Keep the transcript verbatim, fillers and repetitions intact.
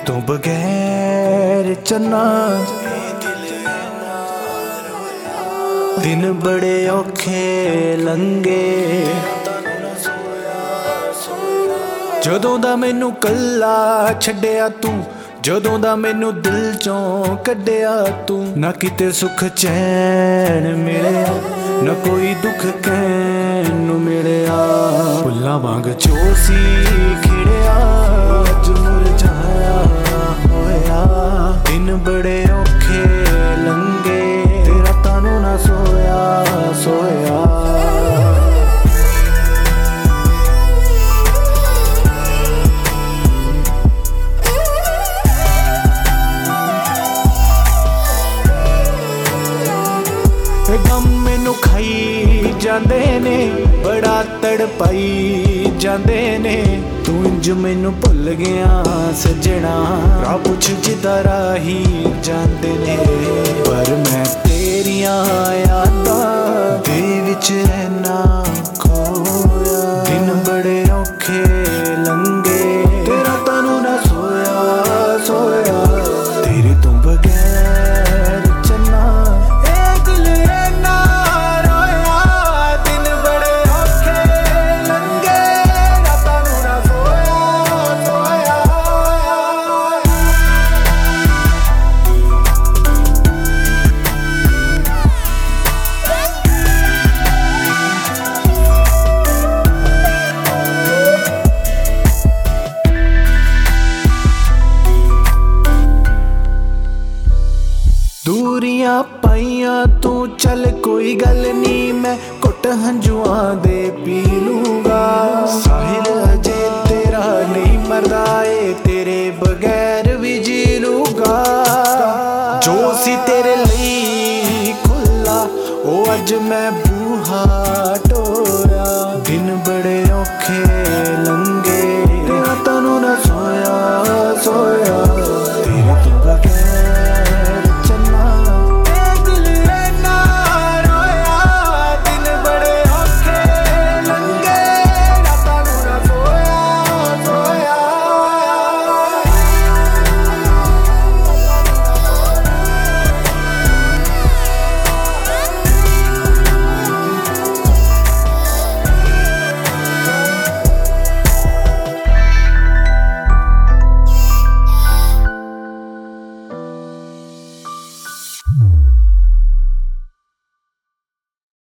तो बगैर चन्ना दिन बड़े औखे लंघे। जदों दा मैनू कल्ला छड्डिया तू, जदों दा मैनू दिल चों कड्डिया तू, ना किते सुख चैन मिलिया ना कोई दुख कहन नूं मिलिया। फुल्लां वांग चोसी खिड़िया अज मुरझाया होया। दिन बड़े औखे लंघे ते रातां नूं ना सोया सोया। गम मैनू खाई जांदे ने बड़ा तड़पाई जांदे ने। तू इंज मैनू भुल गया सजना, राह पुछ जिदा राही जांदे ने। पर मैं तेरियां यादां दे विच रहना खोया। दिन बड़े औखे लंघे ते रातां नूं ना सोया सोया। तेरे तो बगैर चन्ना दूरियां पाइयां तू चल कोई गल नी, मैं घुट हंजुआं दे पी लूंगा। साहिल अजे तेरा नहीं मरदा ए तेरे बगैर भी जी लूंगा। जो सी तेरे लिए खुला ओ अज मैं बूहा टोया। दिन बड़े